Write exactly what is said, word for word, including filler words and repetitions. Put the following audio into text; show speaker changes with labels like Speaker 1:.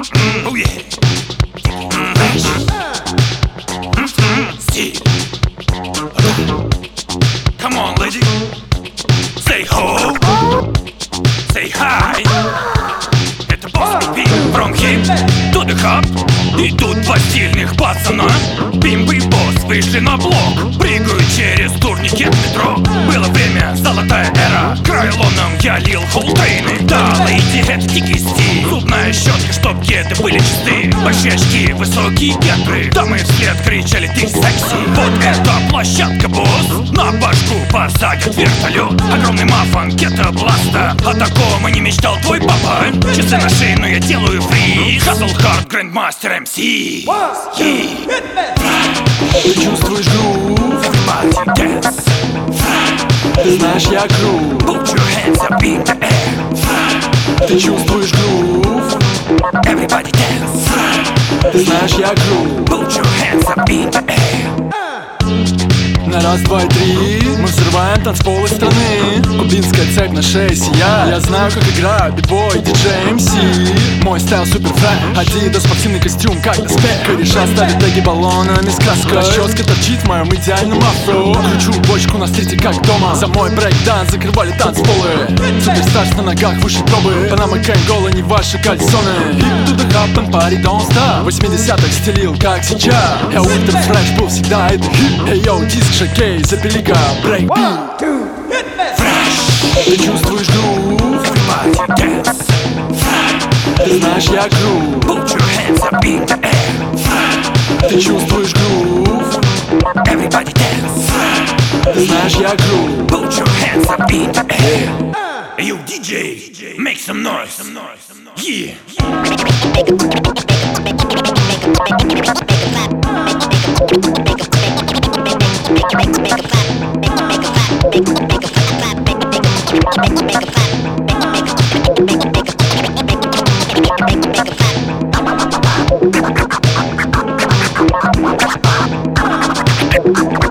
Speaker 1: Mm-mm, oh yeah. Mm, fresh. Mm-mm, steel. Come on, lady. Say ho. Say hi. Это босс пи from hip to the hop. И тут два стильных пацана, Бимба и Босс, вышли на блок. Прыгают через турникет метро. Было время, золотая эра. Крайлоном я лил холтейны. Да, лейди, это дикий стиль. Зубная щетка, чтоб кеды были чисты. Большие очки, высокие гетры. Дамы вслед кричали: ты секси. Вот эта площадка, босс. На башку посадят вертолет. Огромный мафон, гетто бласта. О таком и не мечтал твой папа. Часы на шею, но я делаю фриз. Hustle hard, грандмастер эм си.
Speaker 2: Ты чувствуешь грув?
Speaker 1: Everybody dance.
Speaker 2: Ты знаешь, я крут.
Speaker 1: Put your hands up in the air.
Speaker 2: Ты чувствуешь грув?
Speaker 1: Everybody dance.
Speaker 2: Ты знаешь, я крут.
Speaker 1: Put your hands up in the air.
Speaker 2: На раз, два и три мы взрываем танцполы страны. Кубинская цепь на шее сияет. Я знаю, как играют битбой, диджей, эм си. Мой стайл супер фрай. Адидас, спортивный костюм, как доспех. Кореша ставит теги баллонами с краской. Расческа торчит в моем идеальном афро. Кручу бочку на стрите, как дома. За мой брейк-данс закрывали танцполы. Суперстарс на ногах выше пробы. Панама Кэнгола, не ваши кальсоны. Hip to the hop and party don't stop. В восьмидесятых стилил, как сейчас. Я ультра фреш был всегда это хип. Эй, йоу, диск шокей, запили-ка брейк. Ты чувствуешь грув?
Speaker 1: Everybody dance.
Speaker 2: Ты знаешь, я крут.
Speaker 1: Put your hands up in the air.
Speaker 2: Ты чувствуешь грув?
Speaker 1: Everybody dance.
Speaker 2: Ты знаешь, я крут.
Speaker 1: Put your hands up in the air. Hey, you ди джей, make some noise. Yeah.
Speaker 3: Make a